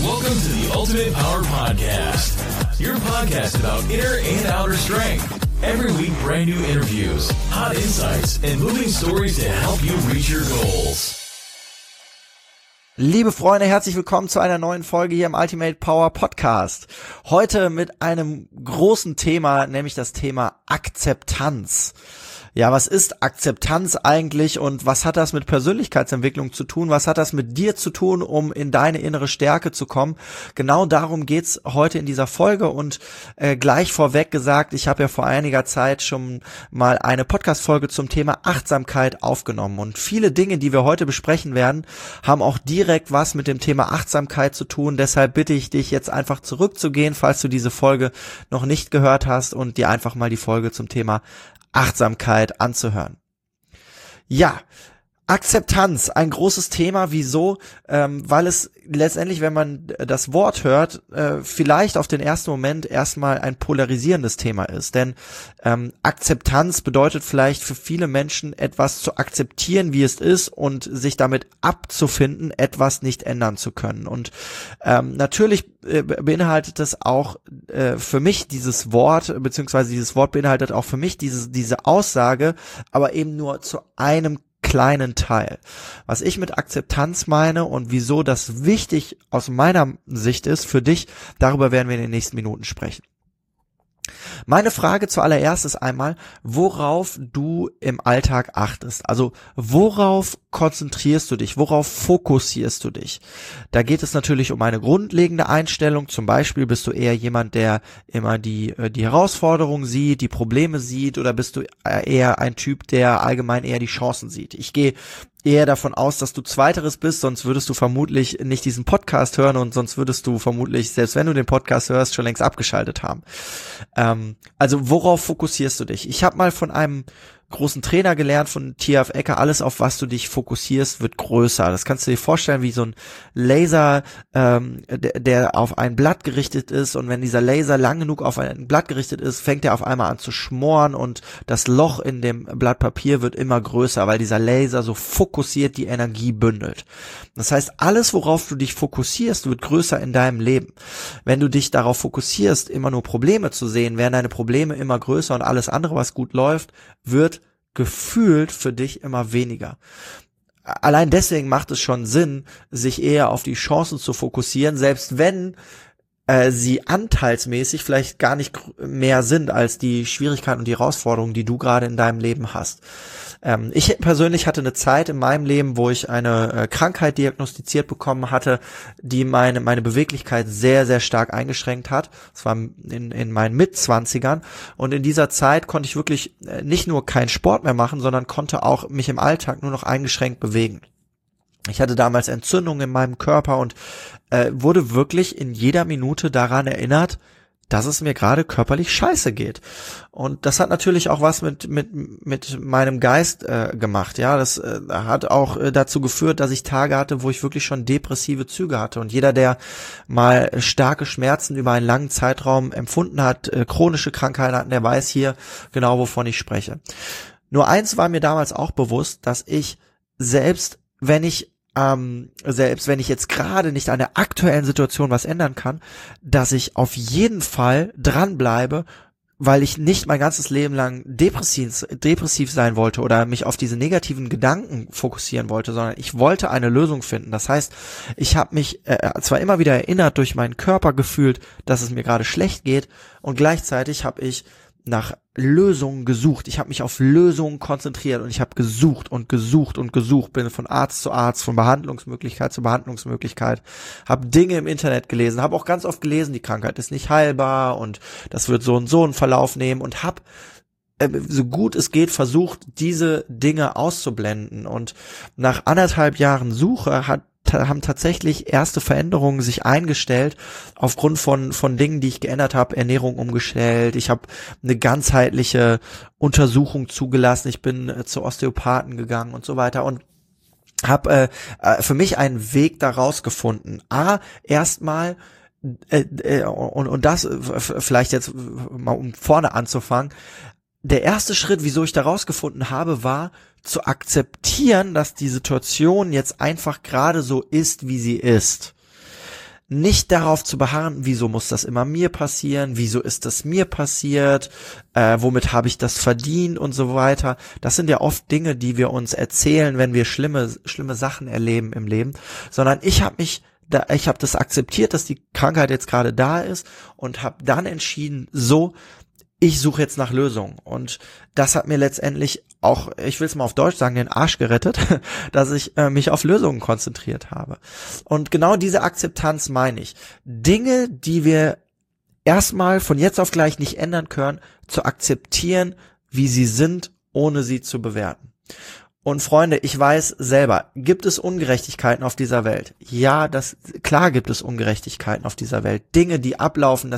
Welcome to the Ultimate Power Podcast, your podcast about inner and outer strength. Every week, brand new interviews, hot insights, and moving stories to help you reach your goals. Liebe Freunde, herzlich willkommen zu einer neuen Folge hier im Ultimate Power Podcast. Heute mit einem großen Thema, nämlich das Thema Akzeptanz. Ja, was ist Akzeptanz eigentlich und was hat das mit Persönlichkeitsentwicklung zu tun? Was hat das mit dir zu tun, um in deine innere Stärke zu kommen? Genau darum geht's heute in dieser Folge und gleich vorweg gesagt, ich habe ja vor einiger Zeit schon mal eine Podcast-Folge zum Thema Achtsamkeit aufgenommen und viele Dinge, die wir heute besprechen werden, haben auch direkt was mit dem Thema Achtsamkeit zu tun. Deshalb bitte ich dich jetzt einfach zurückzugehen, falls du diese Folge noch nicht gehört hast und dir einfach mal die Folge zum Thema Achtsamkeit anzuhören. Ja, Akzeptanz, ein großes Thema. Wieso? Weil es letztendlich, wenn man das Wort hört, vielleicht auf den ersten Moment erstmal ein polarisierendes Thema ist. Denn Akzeptanz bedeutet vielleicht für viele Menschen etwas zu akzeptieren, wie es ist und sich damit abzufinden, etwas nicht ändern zu können. Und natürlich beinhaltet es auch für mich dieses Wort, beziehungsweise dieses Wort beinhaltet auch für mich diese Aussage, aber eben nur zu einem kleinen Teil. Was ich mit Akzeptanz meine und wieso das wichtig aus meiner Sicht ist für dich, darüber werden wir in den nächsten Minuten sprechen. Meine Frage zuallererst ist einmal, worauf du im Alltag achtest. Also worauf konzentrierst du dich, worauf fokussierst du dich? Da geht es natürlich um eine grundlegende Einstellung. Zum Beispiel bist du eher jemand, der immer die Herausforderungen sieht, die Probleme sieht, oder bist du eher ein Typ, der allgemein eher die Chancen sieht? Ich gehe eher davon aus, dass du Zweiteres bist, sonst würdest du vermutlich nicht diesen Podcast hören und sonst würdest du vermutlich, selbst wenn du den Podcast hörst, schon längst abgeschaltet haben. Also worauf fokussierst du dich? Ich habe mal von einem großen Trainer gelernt, von T.Harv Eker, alles auf was du dich fokussierst, wird größer. Das kannst du dir vorstellen wie so ein Laser, der auf ein Blatt gerichtet ist, und wenn dieser Laser lang genug auf ein Blatt gerichtet ist, fängt er auf einmal an zu schmoren und das Loch in dem Blatt Papier wird immer größer, weil dieser Laser so fokussiert die Energie bündelt. Das heißt, alles, worauf du dich fokussierst, wird größer in deinem Leben. Wenn du dich darauf fokussierst, immer nur Probleme zu sehen, werden deine Probleme immer größer und alles andere, was gut läuft, wird gefühlt für dich immer weniger. Allein deswegen macht es schon Sinn, sich eher auf die Chancen zu fokussieren, selbst wenn sie anteilsmäßig vielleicht gar nicht mehr sind als die Schwierigkeiten und die Herausforderungen, die du gerade in deinem Leben hast. Ich persönlich hatte eine Zeit in meinem Leben, wo ich eine Krankheit diagnostiziert bekommen hatte, die meine Beweglichkeit sehr, sehr stark eingeschränkt hat. Das war in meinen Mitzwanzigern. Und in dieser Zeit konnte ich wirklich nicht nur keinen Sport mehr machen, sondern konnte auch mich im Alltag nur noch eingeschränkt bewegen. Ich hatte damals Entzündungen in meinem Körper und wurde wirklich in jeder Minute daran erinnert, dass es mir gerade körperlich scheiße geht. Und das hat natürlich auch was mit meinem Geist gemacht. Ja, das hat auch dazu geführt, dass ich Tage hatte, wo ich wirklich schon depressive Züge hatte. Und jeder, der mal starke Schmerzen über einen langen Zeitraum empfunden hat, chronische Krankheiten hat, der weiß hier genau, wovon ich spreche. Nur eins war mir damals auch bewusst, dass ich selbst wenn ich jetzt gerade nicht an der aktuellen Situation was ändern kann, dass ich auf jeden Fall dranbleibe, weil ich nicht mein ganzes Leben lang depressiv sein wollte oder mich auf diese negativen Gedanken fokussieren wollte, sondern ich wollte eine Lösung finden. Das heißt, ich habe mich zwar immer wieder erinnert, durch meinen Körper gefühlt, dass es mir gerade schlecht geht, und gleichzeitig habe ich nach Lösungen gesucht. Ich habe mich auf Lösungen konzentriert und ich habe gesucht, bin von Arzt zu Arzt, von Behandlungsmöglichkeit zu Behandlungsmöglichkeit, habe Dinge im Internet gelesen, habe auch ganz oft gelesen, die Krankheit ist nicht heilbar und das wird so und so einen Verlauf nehmen, und habe so gut es geht versucht, diese Dinge auszublenden. Und nach 1,5 Jahren Suche haben tatsächlich erste Veränderungen sich eingestellt aufgrund von Dingen, die ich geändert habe. Ernährung umgestellt, ich habe eine ganzheitliche Untersuchung zugelassen, ich bin zu Osteopathen gegangen und so weiter und habe für mich einen Weg daraus gefunden. Erstmal und das vielleicht jetzt mal um vorne anzufangen, der erste Schritt, wieso ich da rausgefunden habe, war zu akzeptieren, dass die Situation jetzt einfach gerade so ist, wie sie ist. nicht darauf zu beharren, wieso muss das immer mir passieren, wieso ist das mir passiert, womit habe ich das verdient und so weiter. Das sind ja oft Dinge, die wir uns erzählen, wenn wir schlimme Sachen erleben im Leben, sondern ich habe das akzeptiert, dass die Krankheit jetzt gerade da ist und habe dann entschieden, ich suche jetzt nach Lösungen. Und das hat mir letztendlich auch, ich will es mal auf Deutsch sagen, den Arsch gerettet, dass ich mich auf Lösungen konzentriert habe. Und genau diese Akzeptanz meine ich. Dinge, die wir erstmal von jetzt auf gleich nicht ändern können, zu akzeptieren, wie sie sind, ohne sie zu bewerten. Und Freunde, ich weiß selber, gibt es Ungerechtigkeiten auf dieser Welt? Ja, klar gibt es Ungerechtigkeiten auf dieser Welt. Dinge, die ablaufen,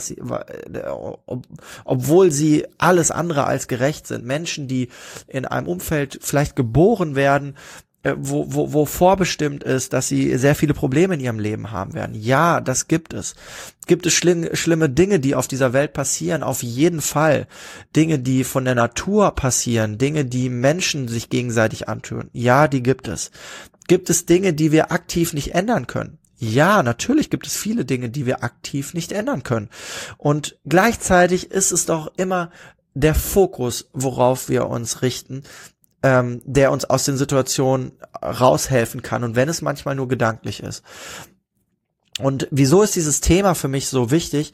obwohl sie alles andere als gerecht sind. Menschen, die in einem Umfeld vielleicht geboren werden, wo vorbestimmt ist, dass sie sehr viele Probleme in ihrem Leben haben werden. Ja, das gibt es. Gibt es schlimme Dinge, die auf dieser Welt passieren? Auf jeden Fall. Dinge, die von der Natur passieren, Dinge, die Menschen sich gegenseitig antun. Ja, die gibt es. Gibt es Dinge, die wir aktiv nicht ändern können? Ja, natürlich gibt es viele Dinge, die wir aktiv nicht ändern können. Und gleichzeitig ist es doch immer der Fokus, worauf wir uns richten, der uns aus den Situationen raushelfen kann, und wenn es manchmal nur gedanklich ist. Und wieso ist dieses Thema für mich so wichtig?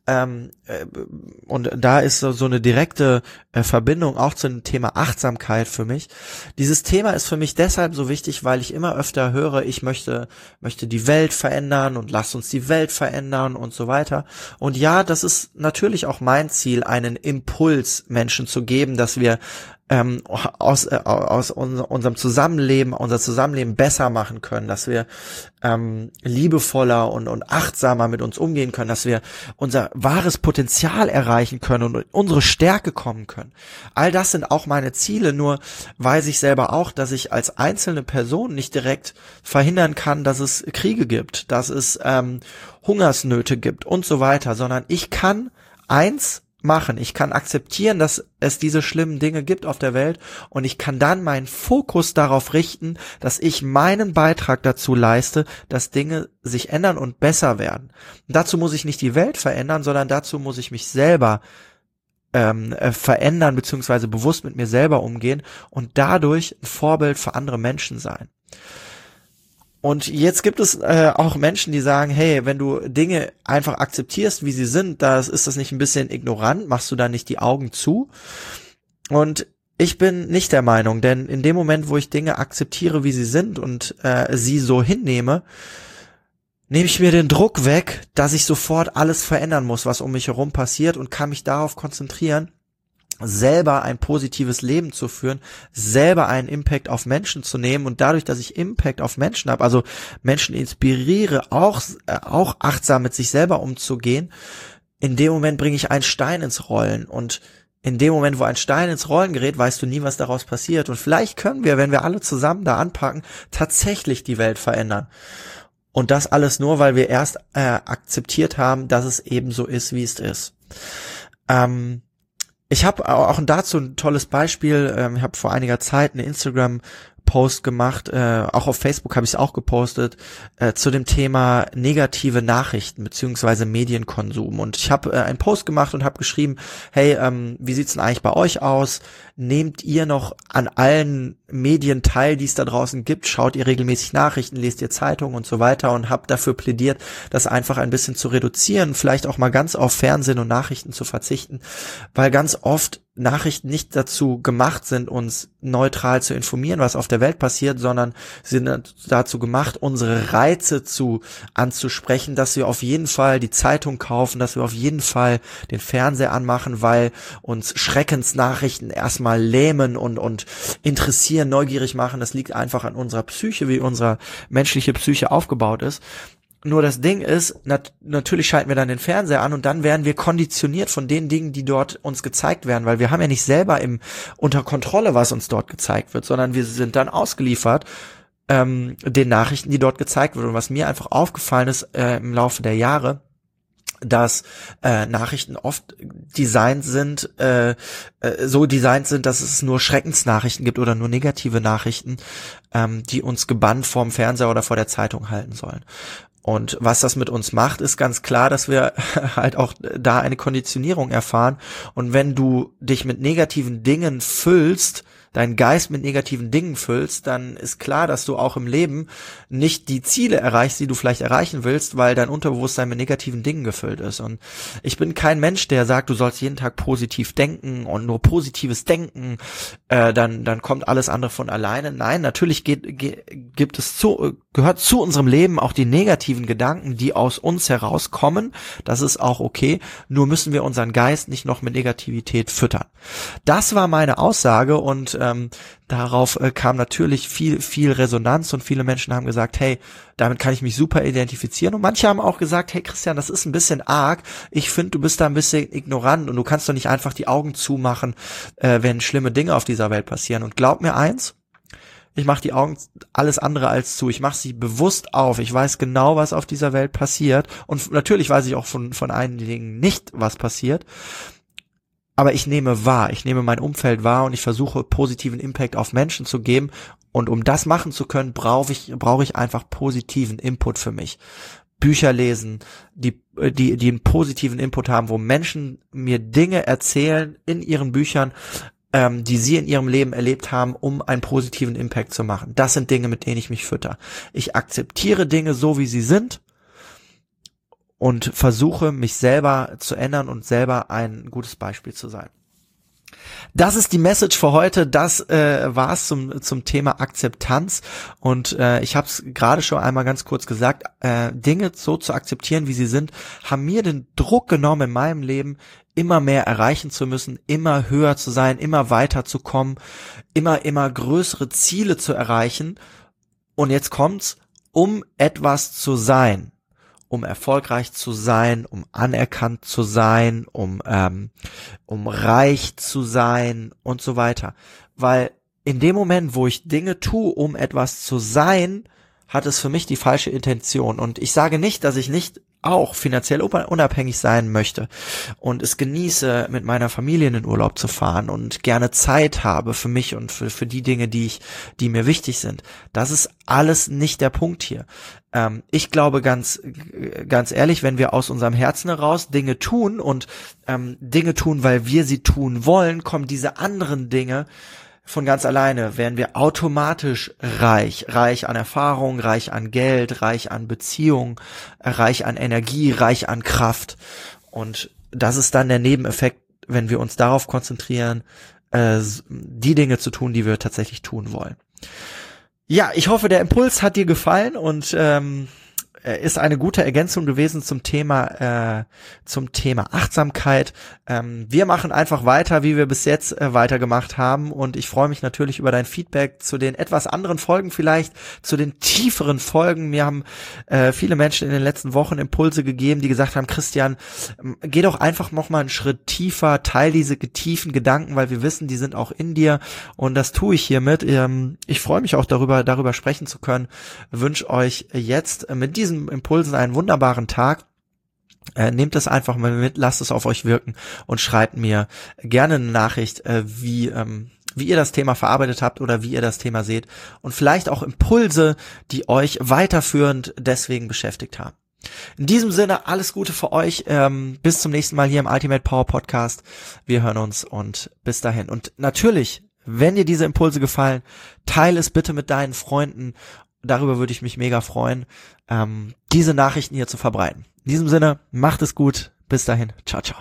Und da ist so eine direkte Verbindung auch zu dem Thema Achtsamkeit für mich. Dieses Thema ist für mich deshalb so wichtig, weil ich immer öfter höre, ich möchte die Welt verändern und lasst uns die Welt verändern und so weiter. Und ja, das ist natürlich auch mein Ziel, einen Impuls Menschen zu geben, dass wir aus unser Zusammenleben besser machen können, dass wir liebevoller und achtsamer mit uns umgehen können, dass wir unser wahres Potenzial erreichen können und in unsere Stärke kommen können. All das sind auch meine Ziele, nur weiß ich selber auch, dass ich als einzelne Person nicht direkt verhindern kann, dass es Kriege gibt, dass es Hungersnöte gibt und so weiter, sondern ich kann eins machen. Ich kann akzeptieren, dass es diese schlimmen Dinge gibt auf der Welt, und ich kann dann meinen Fokus darauf richten, dass ich meinen Beitrag dazu leiste, dass Dinge sich ändern und besser werden. Und dazu muss ich nicht die Welt verändern, sondern dazu muss ich mich selber verändern, beziehungsweise bewusst mit mir selber umgehen und dadurch ein Vorbild für andere Menschen sein. Und jetzt gibt es auch Menschen, die sagen, hey, wenn du Dinge einfach akzeptierst, wie sie sind, ist das nicht ein bisschen ignorant? Machst du da nicht die Augen zu? Und ich bin nicht der Meinung, denn in dem Moment, wo ich Dinge akzeptiere, wie sie sind und sie so hinnehme, nehme ich mir den Druck weg, dass ich sofort alles verändern muss, was um mich herum passiert, und kann mich darauf konzentrieren, selber ein positives Leben zu führen, selber einen Impact auf Menschen zu nehmen, und dadurch, dass ich Impact auf Menschen habe, also Menschen inspiriere, auch achtsam mit sich selber umzugehen, in dem Moment bringe ich einen Stein ins Rollen, und in dem Moment, wo ein Stein ins Rollen gerät, weißt du nie, was daraus passiert, und vielleicht können wir, wenn wir alle zusammen da anpacken, tatsächlich die Welt verändern. Und das alles nur, weil wir erst akzeptiert haben, dass es eben so ist, wie es ist. Ich habe auch dazu ein tolles Beispiel. Ich habe vor einiger Zeit einen Instagram-Post gemacht, auch auf Facebook habe ich es auch gepostet, zu dem Thema negative Nachrichten beziehungsweise Medienkonsum. Und ich habe einen Post gemacht und habe geschrieben, hey, wie sieht's denn eigentlich bei euch aus? Nehmt ihr noch an allen Medien teil, die es da draußen gibt? Schaut ihr regelmäßig Nachrichten, lest ihr Zeitungen und so weiter, und habe dafür plädiert, das einfach ein bisschen zu reduzieren, vielleicht auch mal ganz auf Fernsehen und Nachrichten zu verzichten, weil ganz oft Nachrichten nicht dazu gemacht sind, uns neutral zu informieren, was auf der Welt passiert, sondern sind dazu gemacht, unsere Reize anzusprechen, dass wir auf jeden Fall die Zeitung kaufen, dass wir auf jeden Fall den Fernseher anmachen, weil uns Schreckensnachrichten erstmal lähmen und interessieren, neugierig machen. Das liegt einfach an unserer Psyche, wie unsere menschliche Psyche aufgebaut ist. Nur das Ding ist, natürlich schalten wir dann den Fernseher an, und dann werden wir konditioniert von den Dingen, die dort uns gezeigt werden, weil wir haben ja nicht selber unter Kontrolle, was uns dort gezeigt wird, sondern wir sind dann ausgeliefert den Nachrichten, die dort gezeigt werden. Und was mir einfach aufgefallen ist im Laufe der Jahre, dass Nachrichten oft so designt sind, dass es nur Schreckensnachrichten gibt oder nur negative Nachrichten, die uns gebannt vorm Fernseher oder vor der Zeitung halten sollen. Und was das mit uns macht, ist ganz klar, dass wir halt auch da eine Konditionierung erfahren. Und wenn du dich mit negativen Dingen füllst, deinen Geist mit negativen Dingen füllst, dann ist klar, dass du auch im Leben nicht die Ziele erreichst, die du vielleicht erreichen willst, weil dein Unterbewusstsein mit negativen Dingen gefüllt ist. Und ich bin kein Mensch, der sagt, du sollst jeden Tag positiv denken und nur positives Denken, dann kommt alles andere von alleine. Nein, natürlich gehört zu unserem Leben auch die negativen Gedanken, die aus uns herauskommen. Das ist auch okay. Nur müssen wir unseren Geist nicht noch mit Negativität füttern. Das war meine Aussage und darauf kam natürlich viel Resonanz und viele Menschen haben gesagt, hey, damit kann ich mich super identifizieren und manche haben auch gesagt, hey Christian, das ist ein bisschen arg, ich finde, du bist da ein bisschen ignorant und du kannst doch nicht einfach die Augen zumachen, wenn schlimme Dinge auf dieser Welt passieren. Und glaub mir eins, ich mache die Augen alles andere als zu, ich mache sie bewusst auf, ich weiß genau, was auf dieser Welt passiert und natürlich weiß ich auch von einigen nicht, was passiert. Aber ich nehme mein Umfeld wahr und ich versuche positiven Impact auf Menschen zu geben. Und um das machen zu können, brauche ich einfach positiven Input für mich. Bücher lesen, die einen positiven Input haben, wo Menschen mir Dinge erzählen in ihren Büchern, die sie in ihrem Leben erlebt haben, um einen positiven Impact zu machen. Das sind Dinge, mit denen ich mich fütter. Ich akzeptiere Dinge so, wie sie sind. Und versuche, mich selber zu ändern und selber ein gutes Beispiel zu sein. Das ist die Message für heute. Das war's zum Thema Akzeptanz. Und ich habe es gerade schon einmal ganz kurz gesagt, Dinge so zu akzeptieren, wie sie sind, haben mir den Druck genommen in meinem Leben, immer mehr erreichen zu müssen, immer höher zu sein, immer weiter zu kommen, immer größere Ziele zu erreichen. Und jetzt kommt's, um etwas zu sein. Um erfolgreich zu sein, um anerkannt zu sein, um reich zu sein und so weiter. Weil in dem Moment, wo ich Dinge tue, um etwas zu sein, hat es für mich die falsche Intention. Und ich sage nicht, dass ich nicht auch finanziell unabhängig sein möchte und es genieße, mit meiner Familie in den Urlaub zu fahren und gerne Zeit habe für mich und für die Dinge, die mir wichtig sind. Das ist alles nicht der Punkt hier. Ich glaube ganz ehrlich, wenn wir aus unserem Herzen heraus Dinge tun und Dinge tun, weil wir sie tun wollen, kommen diese anderen Dinge von ganz alleine, werden wir automatisch reich an Erfahrung, reich an Geld, reich an Beziehung, reich an Energie, reich an Kraft. Und das ist dann der Nebeneffekt, wenn wir uns darauf konzentrieren, die Dinge zu tun, die wir tatsächlich tun wollen. Ja, ich hoffe, der Impuls hat dir gefallen und ist eine gute Ergänzung gewesen zum Thema Achtsamkeit. Wir machen einfach weiter, wie wir bis jetzt weitergemacht haben und ich freue mich natürlich über dein Feedback zu den etwas anderen Folgen, vielleicht zu den tieferen Folgen. Mir haben viele Menschen in den letzten Wochen Impulse gegeben, die gesagt haben, Christian, geh doch einfach noch mal einen Schritt tiefer, teil diese tiefen Gedanken, weil wir wissen, die sind auch in dir und das tue ich hiermit. Ich freue mich auch darüber sprechen zu können. Wünsche euch jetzt mit diesen Impulsen einen wunderbaren Tag. Nehmt es einfach mal mit, lasst es auf euch wirken und schreibt mir gerne eine Nachricht, wie ihr das Thema verarbeitet habt oder wie ihr das Thema seht und vielleicht auch Impulse, die euch weiterführend deswegen beschäftigt haben. In diesem Sinne, alles Gute für euch. Bis zum nächsten Mal hier im Ultimate Power Podcast. Wir hören uns und bis dahin. Und natürlich, wenn dir diese Impulse gefallen, teile es bitte mit deinen Freunden. Darüber würde ich mich mega freuen, diese Nachrichten hier zu verbreiten. In diesem Sinne, macht es gut. Bis dahin. Ciao, ciao.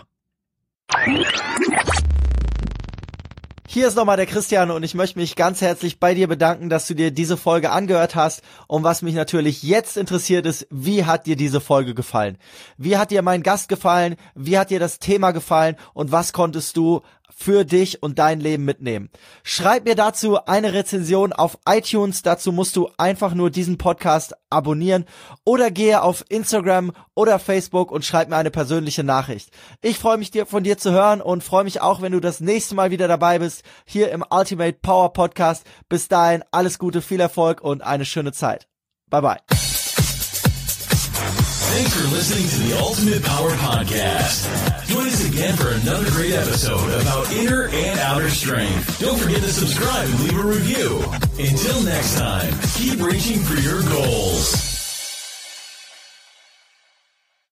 Hier ist nochmal der Christian und ich möchte mich ganz herzlich bei dir bedanken, dass du dir diese Folge angehört hast. Und was mich natürlich jetzt interessiert ist, wie hat dir diese Folge gefallen? Wie hat dir mein Gast gefallen? Wie hat dir das Thema gefallen? Und was konntest du für dich und dein Leben mitnehmen? Schreib mir dazu eine Rezension auf iTunes. Dazu musst du einfach nur diesen Podcast abonnieren oder gehe auf Instagram oder Facebook und schreib mir eine persönliche Nachricht. Ich freue mich, von dir zu hören und freue mich auch, wenn du das nächste Mal wieder dabei bist, hier im Ultimate Power Podcast. Bis dahin, alles Gute, viel Erfolg und eine schöne Zeit. Bye bye. Thanks for listening to the Ultimate Power Podcast. Join us again for another great episode about inner and outer strength. Don't forget to subscribe and leave a review. Until next time, keep reaching for your goals.